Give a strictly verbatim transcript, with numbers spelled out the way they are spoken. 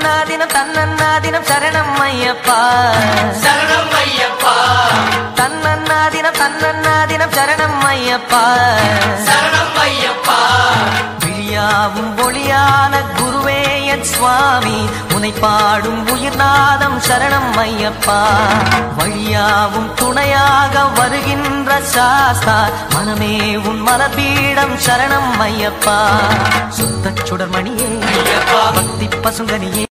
தன்னன்னாதினம் தன்னன்னாதினம் சரணம் ஐயப்பா சரணம் ஐயப்பா தன்னன்னாதினம் தன்னன்னாதினம் சரணம் ஐயப்பா சரணம் ஐயப்பா விழியாவும் ஒளியான குருவே என் சுவாமி உனை பாடும் உயிர்நாதம் சரணம் ஐயப்பா வழியாவும் துணையாக வருகின்ற சாஸ்தா மனமே உன் மலபீடம் சரணம் ஐயப்பா சுத்த சுடர்மணியே ஐயப்பா பக்தி பசுங்கனியே